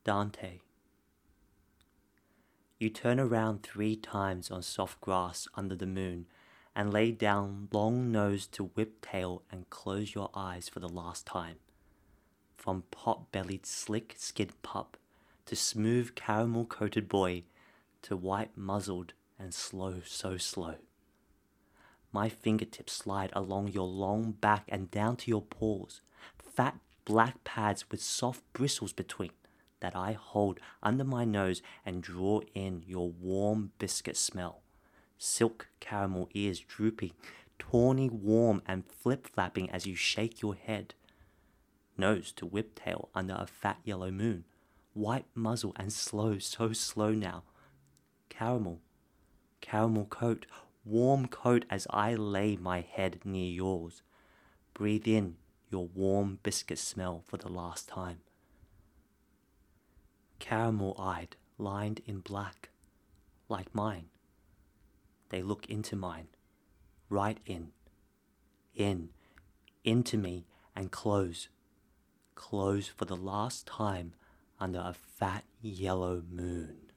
Dante. You turn around 3 times on soft grass under the moon and lay down long nose to whiptail and close your eyes for the last time. From pot-bellied slick-skinned pup to smooth caramel-coated boy to white-muzzled and slow, so slow. My fingertips slide along your long back and down to your paws, fat black pads with soft bristles between that I hold under my nose and draw in your warm biscuit smell. Silk caramel ears drooping, tawny warm and flip-flapping as you shake your head. Nose to whiptail under a fat yellow moon, white muzzle and slow, so slow now. Caramel coat, warm coat as I lay my head near yours. Breathe in your warm biscuit smell for the last time. Caramel-eyed, lined in black, like mine. They look into mine, right into me and close for the last time under a fat yellow moon.